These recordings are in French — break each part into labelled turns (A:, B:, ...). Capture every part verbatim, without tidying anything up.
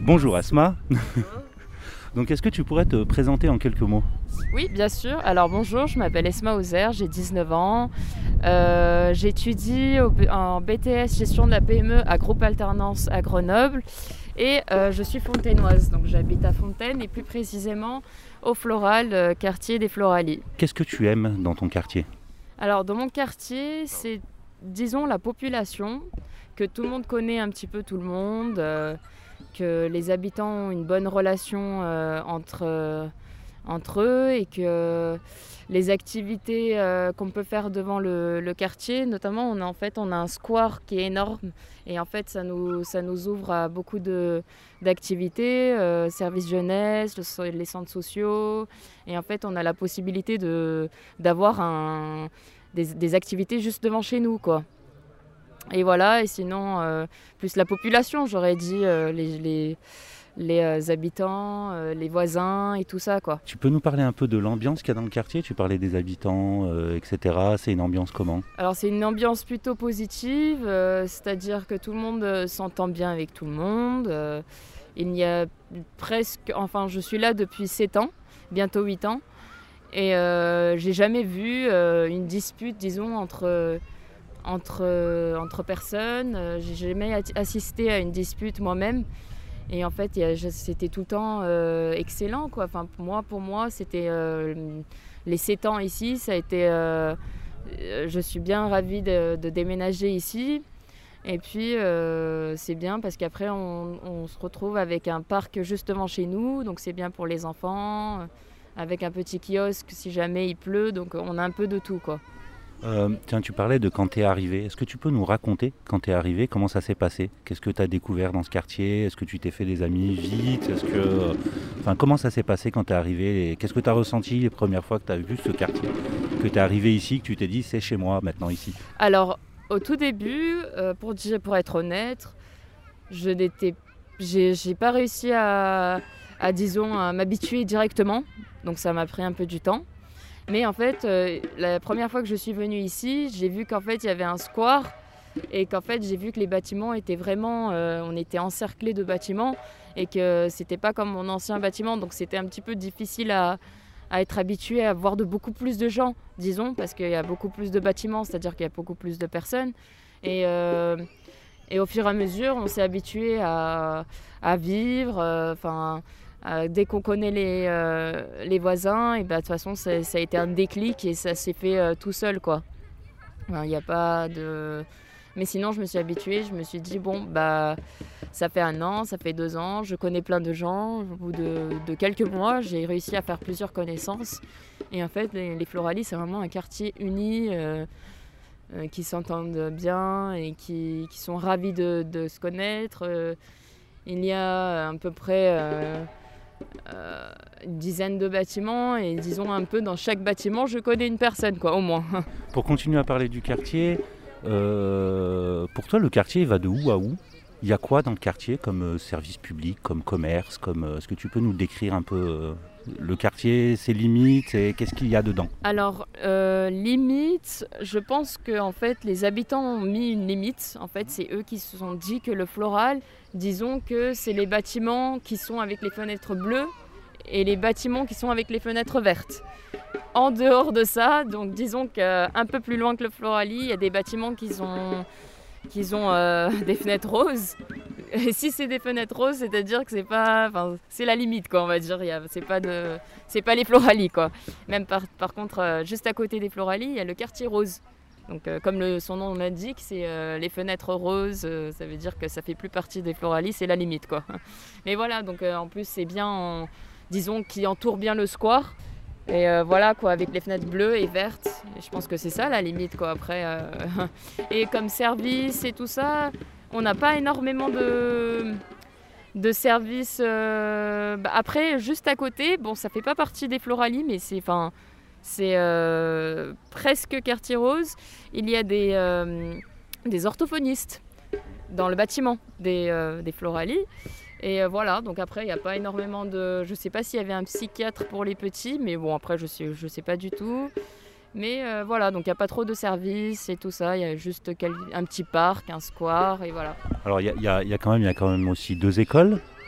A: Bonjour Asma. Donc est-ce que tu pourrais te présenter en quelques mots?
B: Oui, bien sûr. Alors bonjour, je m'appelle Esma Ozer, j'ai dix-neuf ans. Euh, J'étudie au- en B T S gestion de la P M E à Groupe Alternance à Grenoble et euh, je suis fontainoise. Donc j'habite à Fontaine et plus précisément au Floral, euh, quartier des Floralies.
A: Qu'est-ce que tu aimes dans ton quartier?
B: Alors dans mon quartier, c'est disons la population, que tout le monde connaît un petit peu tout le monde, euh, que les habitants ont une bonne relation euh, entre, euh, entre eux et que les activités euh, qu'on peut faire devant le, le quartier, notamment on a, en fait on a un square qui est énorme et en fait ça nous, ça nous ouvre à beaucoup de, d'activités, euh, services jeunesse, le- les centres sociaux et en fait on a la possibilité de, d'avoir un, des, des activités juste devant chez nous quoi. Et voilà, et sinon, euh, plus la population, j'aurais dit, euh, les, les, les euh, habitants, euh, les voisins et tout ça, quoi.
A: Tu peux nous parler un peu de l'ambiance qu'il y a dans le quartier? Tu parlais des habitants, euh, et cetera. C'est une ambiance comment?
B: Alors, c'est une ambiance plutôt positive, euh, c'est-à-dire que tout le monde euh, s'entend bien avec tout le monde. euh, il n'y a presque... Enfin, je suis là depuis sept ans, bientôt huit ans, et euh, j'ai jamais vu euh, une dispute, disons, entre... entre, euh, entre personnes. Euh, J'ai jamais at- assisté à une dispute moi-même. Et en fait, il y a- je- c'était tout le temps euh, excellent, quoi. Enfin, pour moi, pour moi, c'était euh, les sept ans ici. Ça a été. Euh, euh, je suis bien ravie de, de déménager ici. Et puis, euh, c'est bien parce qu'après, on, on se retrouve avec un parc justement chez nous. Donc, c'est bien pour les enfants. euh, Avec un petit kiosque si jamais il pleut. Donc, on a un peu de tout, quoi.
A: Euh, tiens, tu parlais de quand tu es arrivé. Est-ce que tu peux nous raconter quand tu es arrivé, comment ça s'est passé? Qu'est-ce que tu as découvert dans ce quartier? Est-ce que tu t'es fait des amis vite? Est-ce que, euh, enfin, comment ça s'est passé quand tu es arrivé? Et qu'est-ce que tu as ressenti les premières fois que tu as vu ce quartier? Que tu es arrivé ici, que tu t'es dit c'est chez moi maintenant ici?
B: Alors, au tout début, euh, pour, dire- pour être honnête, je n'étais, j'ai, j'ai pas réussi à, à, disons, à m'habituer directement. Donc, ça m'a pris un peu du temps. Mais en fait, euh, la première fois que je suis venue ici, j'ai vu qu'en fait, il y avait un square et qu'en fait, j'ai vu que les bâtiments étaient vraiment, euh, on était encerclés de bâtiments et que c'était pas comme mon ancien bâtiment. Donc, c'était un petit peu difficile à, à être habitué à voir de beaucoup plus de gens, disons, parce qu'il y a beaucoup plus de bâtiments, c'est-à-dire qu'il y a beaucoup plus de personnes. Et, euh, et au fur et à mesure, on s'est habitué à, à vivre. Enfin, euh, dès qu'on connaît les, euh, les voisins, et bah, de toute façon, ça, ça a été un déclic et ça s'est fait euh, tout seul, quoi. Enfin, il n'y a pas de... Mais sinon, je me suis habituée. Je me suis dit, bon, bah, ça fait un an, ça fait deux ans, je connais plein de gens. Au bout de, de quelques mois, j'ai réussi à faire plusieurs connaissances. Et en fait, les, les Floralies, c'est vraiment un quartier uni, euh, euh, qui s'entendent bien et qui, qui sont ravis de, de se connaître. Euh, il y a à peu près euh, euh, une dizaine de bâtiments et disons un peu dans chaque bâtiment, je connais une personne, quoi, au moins.
A: Pour continuer à parler du quartier, euh, pour toi le quartier il va de où à où? Il y a quoi dans le quartier comme euh, service public, comme commerce, comme euh, est-ce que tu peux nous décrire un peu euh, le quartier, ses limites et qu'est-ce qu'il y a dedans?
B: Alors, euh, limite, je pense que en fait, les habitants ont mis une limite. En fait, c'est eux qui se sont dit que le floral, disons que c'est les bâtiments qui sont avec les fenêtres bleues et les bâtiments qui sont avec les fenêtres vertes. En dehors de ça, donc disons qu'un peu plus loin que le Floralie, il y a des bâtiments qui ont, qui ont euh, des fenêtres roses. Et si c'est des fenêtres roses, c'est-à-dire que c'est pas, enfin, c'est la limite, quoi, on va dire. Il y a- C'est pas de, c'est pas les Floralies, quoi. Même par, par contre, euh, juste à côté des Floralies, il y a le quartier rose. Donc, euh, comme le, son nom l'indique, c'est euh, les fenêtres roses. euh, ça veut dire que ça fait plus partie des Floralies, c'est la limite, quoi. Mais voilà, donc euh, en plus, c'est bien, en- disons, qui entoure bien le square. Et euh, voilà, quoi, avec les fenêtres bleues et vertes. Et je pense que c'est ça la limite, quoi. Après, euh, et comme service et tout ça, on n'a pas énormément de, de services. euh, bah, après, juste à côté, bon, ça fait pas partie des Floralies, mais c'est, enfin, c'est euh, presque quartier rose. Il y a des, euh, des orthophonistes dans le bâtiment des, euh, des Floralies. Et euh, voilà, donc après, il n'y a pas énormément de... Je sais pas s'il y avait un psychiatre pour les petits, mais bon, après, je sais, je sais pas du tout. Mais euh, voilà, donc il n'y a pas trop de services et tout ça. Il y a juste quel- un petit parc, un square, et voilà.
A: Alors il y a, il y a- il y a quand même, il y a quand même aussi deux écoles.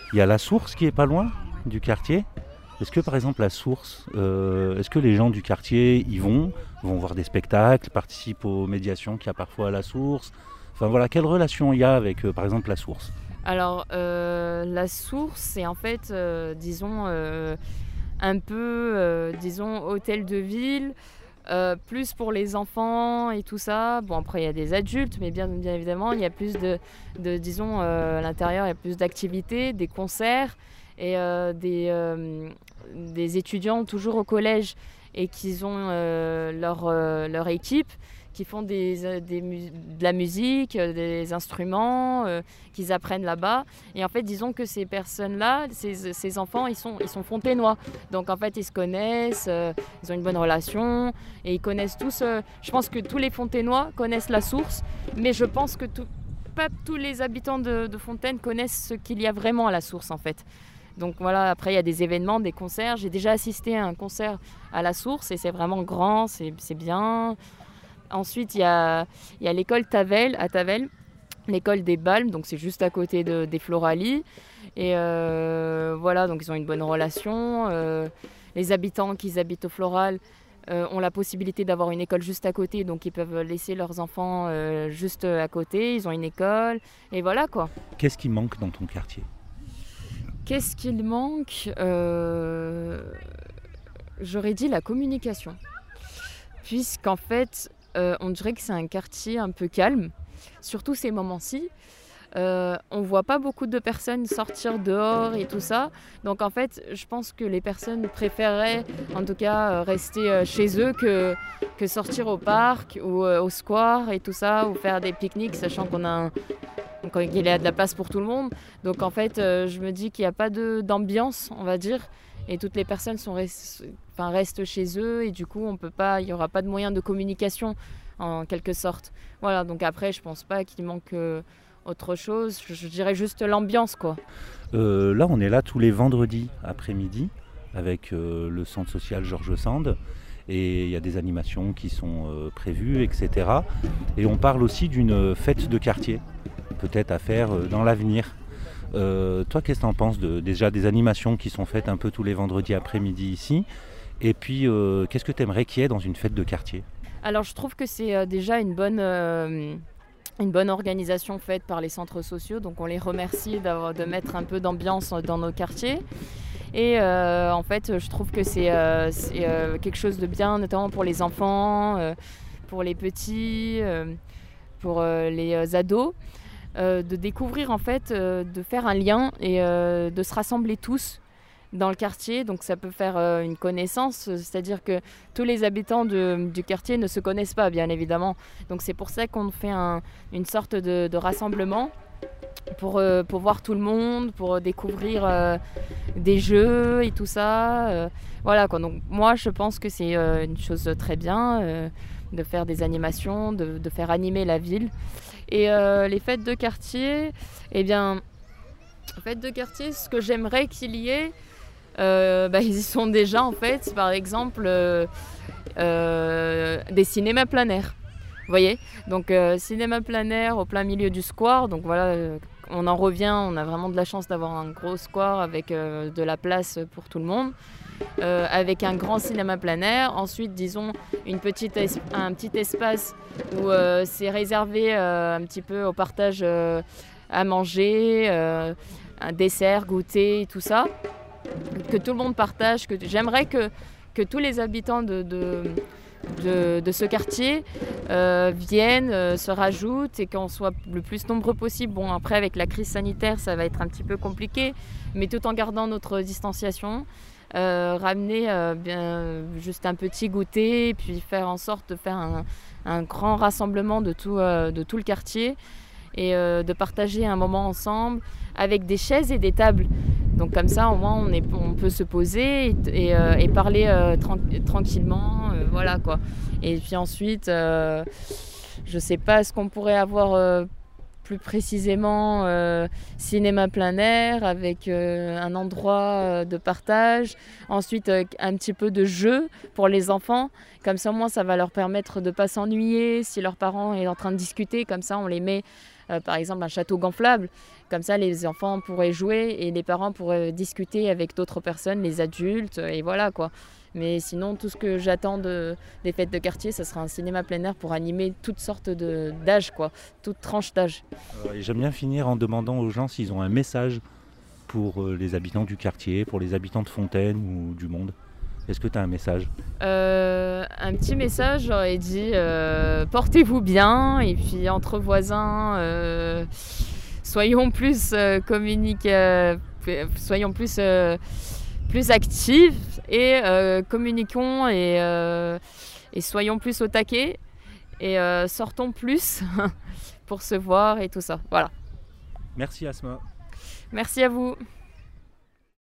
A: Il y a la source qui est pas loin du quartier. Est-ce que par exemple la source, euh, est-ce que les gens du quartier y vont, vont voir des spectacles, participent aux médiations qu'il y a parfois à la source? Enfin voilà, quelle relation il y a avec euh, par exemple la source?
B: Alors, euh, la source, c'est en fait, euh, disons, euh, un peu, euh, disons, hôtel de ville, euh, plus pour les enfants et tout ça. Bon, après, il y a des adultes, mais bien, bien évidemment, il y a plus de, de disons, euh, à l'intérieur, il y a plus d'activités, des concerts et euh, des, euh, des étudiants toujours au collège et qui ont euh, leur, euh, leur équipe, qui font des, des, de la musique, des instruments, euh, qu'ils apprennent là-bas. Et en fait, disons que ces personnes-là, ces, ces enfants, ils sont, ils sont fontainois. Donc en fait, ils se connaissent, euh, ils ont une bonne relation, et ils connaissent tous... Euh, je pense que tous les fontainois connaissent la source, mais je pense que tout, pas tous les habitants de, de Fontaine connaissent ce qu'il y a vraiment à la source, en fait. Donc voilà, après il y a des événements, des concerts. J'ai déjà assisté à un concert à la source, et c'est vraiment grand, c'est, c'est bien... Ensuite, il y a, il y a l'école Tavel, à Tavel, l'école des Balmes, donc c'est juste à côté de, des Floralies. Et euh, voilà, donc ils ont une bonne relation. Euh, les habitants qui habitent au Floral euh, ont la possibilité d'avoir une école juste à côté, donc ils peuvent laisser leurs enfants euh, juste à côté. Ils ont une école, et voilà quoi.
A: Qu'est-ce qui manque dans ton quartier?
B: Qu'est-ce qu'il manque euh, J'aurais dit la communication. Puisqu'en fait, Euh, on dirait que c'est un quartier un peu calme, surtout ces moments-ci. Euh, on ne voit pas beaucoup de personnes sortir dehors et tout ça. Donc en fait, je pense que les personnes préféreraient en tout cas rester chez eux que, que sortir au parc ou euh, au square et tout ça, ou faire des pique-niques, sachant qu'on a un, qu'il y a de la place pour tout le monde. Donc en fait, euh, je me dis qu'il n'y a pas de, d'ambiance, on va dire. Et toutes les personnes sont rest... enfin, restent chez eux et du coup, on peut pas, il n'y aura pas de moyen de communication en quelque sorte. Voilà, donc après, je pense pas qu'il manque euh, autre chose. Je, je dirais juste l'ambiance, quoi.
A: Euh, là, on est là tous les vendredis après-midi avec euh, le centre social Georges Sand. Et il y a des animations qui sont euh, prévues, et cetera. Et on parle aussi d'une fête de quartier, peut-être à faire euh, dans l'avenir. Euh, toi, qu'est-ce que tu en penses de, déjà des animations qui sont faites un peu tous les vendredis après-midi ici? Et puis, euh, qu'est-ce que tu aimerais qu'il y ait dans une fête de quartier?
B: Alors, je trouve que c'est euh, déjà une bonne, euh, une bonne organisation faite par les centres sociaux. Donc, on les remercie d'avoir, de mettre un peu d'ambiance dans nos quartiers. Et euh, en fait, je trouve que c'est, euh, c'est euh, quelque chose de bien, notamment pour les enfants, euh, pour les petits, euh, pour euh, les euh, ados. Euh, de découvrir en fait, euh, de faire un lien et euh, de se rassembler tous dans le quartier. Donc ça peut faire euh, une connaissance, c'est-à-dire que tous les habitants de, du quartier ne se connaissent pas, bien évidemment. Donc c'est pour ça qu'on fait un, une sorte de, de rassemblement pour, euh, pour voir tout le monde, pour découvrir euh, des jeux et tout ça. Euh, voilà quoi. Donc moi je pense que c'est euh, une chose très bien euh, de faire des animations, de, de faire animer la ville. Et euh, les fêtes de quartier, eh bien, fêtes de quartier, ce que j'aimerais qu'il y ait, euh, bah, ils y sont déjà en fait. Par exemple, euh, euh, des cinémas plein air. Vous voyez ? Donc, euh, cinéma plein air au plein milieu du square. Donc voilà, euh, on en revient, on a vraiment de la chance d'avoir un gros square avec euh, de la place pour tout le monde. Euh, avec un grand cinéma plein air. Ensuite, disons, une petite es- un petit espace où euh, c'est réservé euh, un petit peu au partage euh, à manger, euh, un dessert, goûter, et tout ça. Que tout le monde partage. Que j'aimerais que, que tous les habitants de, de, de, de ce quartier euh, viennent, euh, se rajoutent et qu'on soit le plus nombreux possible. Bon, après, avec la crise sanitaire, ça va être un petit peu compliqué, mais tout en gardant notre distanciation. Euh, ramener euh, bien, juste un petit goûter, puis faire en sorte de faire un, un grand rassemblement de tout, euh, de tout le quartier et euh, de partager un moment ensemble avec des chaises et des tables. Donc comme ça, au moins, on, est, on peut se poser et, et, euh, et parler euh, tran- tranquillement. Euh, voilà, quoi. Et puis ensuite, euh, je ne sais pas ce qu'on pourrait avoir... Euh, plus précisément euh, cinéma plein air avec euh, un endroit euh, de partage, ensuite euh, un petit peu de jeu pour les enfants, comme ça au moins ça va leur permettre de ne pas s'ennuyer si leurs parents sont en train de discuter, comme ça on les met euh, par exemple un château gonflable. Comme ça, les enfants pourraient jouer et les parents pourraient discuter avec d'autres personnes, les adultes, et voilà quoi. Mais sinon, tout ce que j'attends de, des fêtes de quartier, ça sera un cinéma plein air pour animer toutes sortes de, d'âges, quoi, toutes tranches d'âge.
A: Euh, et j'aime bien finir en demandant aux gens s'ils ont un message pour euh, les habitants du quartier, pour les habitants de Fontaine ou du monde. Est-ce que tu as un message ?
B: Euh, un petit message, j'aurais dit euh, portez-vous bien, et puis entre voisins, euh, soyons plus euh, communique, euh, soyons plus, euh, plus actifs et euh, communiquons et, euh, et soyons plus au taquet et euh, sortons plus pour se voir et tout ça. Voilà.
A: Merci Asma.
B: Merci à vous.